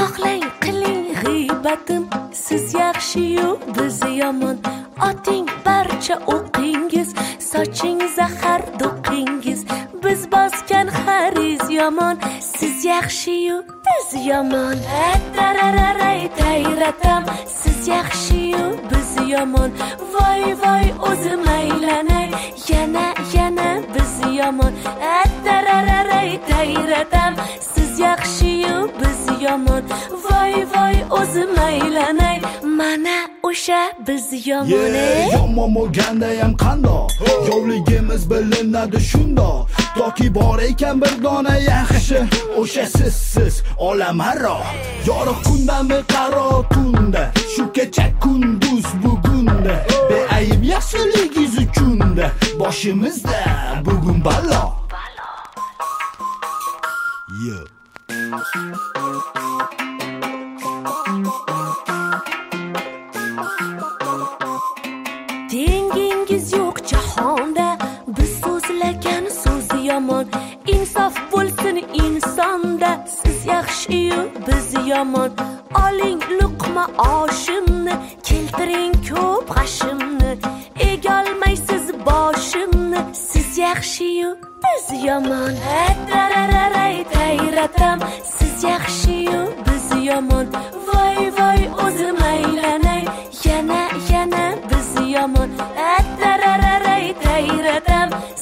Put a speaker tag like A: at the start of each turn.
A: xohlang qiling g'iybatim, siz yaxshi-yu biz yomon. Oting barcha o'qingiz, soching zahar do'qingiz, biz bosgan xariz yomon, siz yaxshi-yu biz yomon. Tarararay tayratam, siz yaxshi-yu biz yomon. Voy voy o'zim aylanay, yana biz yomon. Tarararay tayratam, siz yaxshi-yu biz yomon. Voy voy o'zim aylanay, mana o'sha biz yomon.
B: Yomon bo'lganda ham qandoq, yovligimiz bilinadi shundoq. Toki bor ekan bir dona yaxshi, o'sha siz olamaro. Yorug' kundami qaro tunda, shu kecha kunduz bugunda. Beayb yaxshiligingiz uchunda, boshimizda bugun balo.
A: Dengingiz yo'q jahonda, biz so'zlagan so'z yomon. Insof bo'lsin insonda, siz yaxshi-yu biz yomon. Oling luqma oshimni, keltiring ko'p g'ashimni. Egolmaysiz boshimni, siz yaxshi-yu biz yomon. Tarararay tayratam, siz yaxshi-yu biz yomon. Voy voy o'zim aylanay, yana biz yomon. Tarararay tayratam,